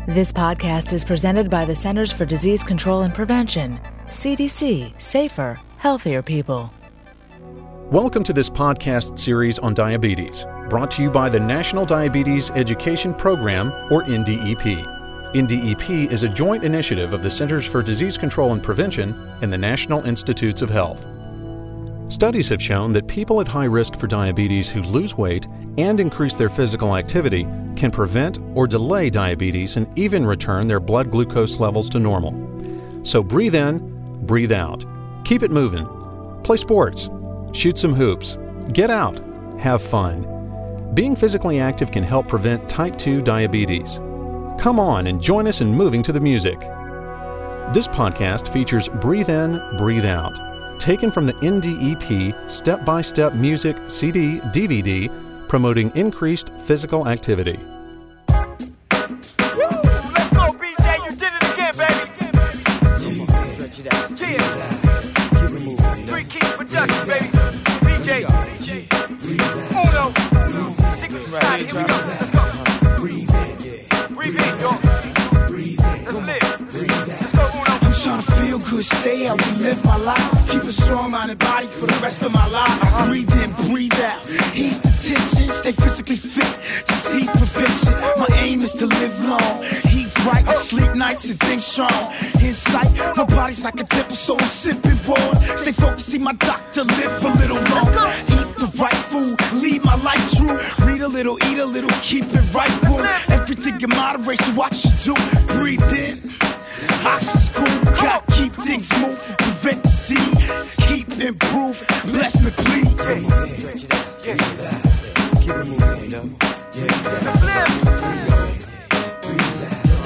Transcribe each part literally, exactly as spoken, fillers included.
This podcast is presented by the Centers for Disease Control and Prevention. C D C, safer, healthier people. Welcome to this podcast series on diabetes, brought to you by the National Diabetes Education Program, or N D E P. N D E P is a joint initiative of the Centers for Disease Control and Prevention and the National Institutes of Health. Studies have shown that people at high risk for diabetes who lose weight and increase their physical activity can prevent or delay diabetes and even return their blood glucose levels to normal. So breathe in, breathe out. Keep it moving. Play sports. Shoot some hoops. Get out. Have fun. Being physically active can help prevent type two diabetes. Come on and join us in moving to the music. This podcast features Breathe In, Breathe Out, taken from the N D E P Step-by-Step Music C D D V D promoting increased physical activity. Woo! Let's go, B J. You did it again, baby. Stretch it out. Yeah. Keep it moving. Three Keys Production, baby. B J. Uno. Secret Society. Here we go. Let's go. Breathe in. Breathe in, y'all. Let's live. Let's go, Uno. I'm trying to feel good, stay healthy, live my life. Keep a strong mind and body for the rest of my life. I breathe in, breathe out. Ease the tension, stay physically fit. Disease prevention. My aim is to live long. Eat right, sleep nights and think strong. Insight, my body's like a temple, so I'm sipping water. Stay focused, see my doctor, live a little longer. Eat the right food, lead my life true. Read a little, eat a little, keep it right, boom. Everything in moderation, watch you do. Breathe in. Oxygen's cool, gotta keep things moving, prevent disease, keep improve, bless me please. Yeah. Stretch it out. Yeah. Keep it moving, you know. Yeah. Let's live. Breathe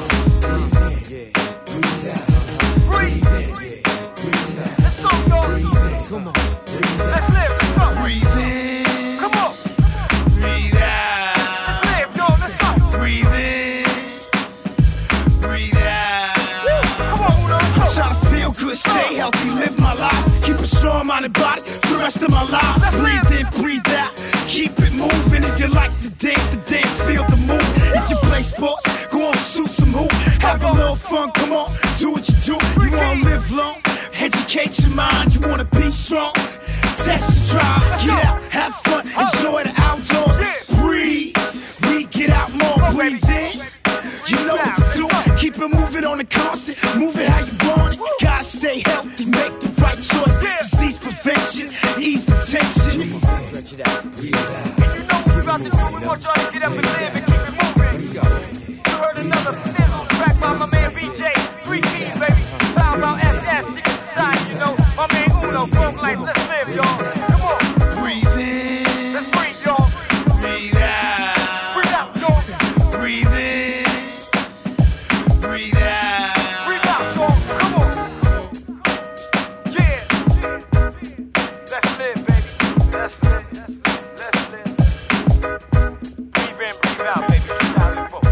out. Breathe. Let's go, y'all. Come on. Let's live. Let's go. Breathe in. Come on. Breathe out. Let's live, y'all. Let's go. Breathe in. Breathe out. Come on, Uno. Let's go. Try to feel good, stay healthy, live my life. Keep a strong mind and body for the rest of my life. Let's Breathe live. in, breathe out. Keep it moving. If you like to dance, the dance, feel the move. If you play sports, go on, shoot some hoop. Have a little fun, come on, do what you do. You wanna live long, educate your mind. You wanna be strong, test your try. Get out, have fun, enjoy the outdoors. Breathe, we get out more. Breathe in, you know what to do. Keep it moving on the constant, move it how you want it. Gotta stay healthy, make the right choice. Disease prevention, ease the tension. Stretch it out. Breathe out. And you know what we about to do. We want y'all to get up and live and keep it moving. Let's go. You heard another fizzle track by my man B J. Three Keys, baby. Power about S S, Secret Society, you know. My man Uno, Funk Life. Let's live, y'all. Come on. Breathe in, Let's breathe, y'all. breathe out. Breathe out, y'all. Breathe in, breathe out. Breathe out, y'all. Come on. Yeah. Let's live, baby. Let's live. Let's live. Breathe in, breathe out, baby. two thousand four.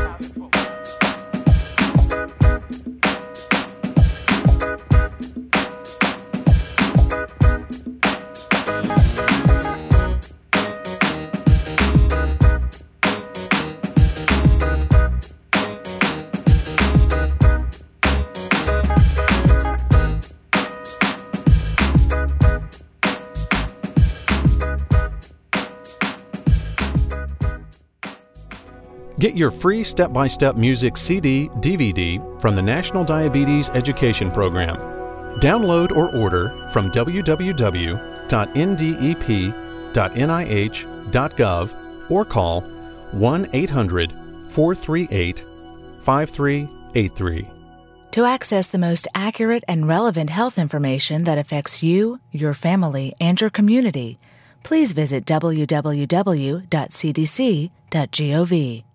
Get your free step-by-step music C D D V D from the National Diabetes Education Program. Download or order from w w w dot n d e p dot n i h dot gov or call one eight hundred, four three eight, five three eight three. To access the most accurate and relevant health information that affects you, your family, and your community, please visit w w w dot c d c dot gov.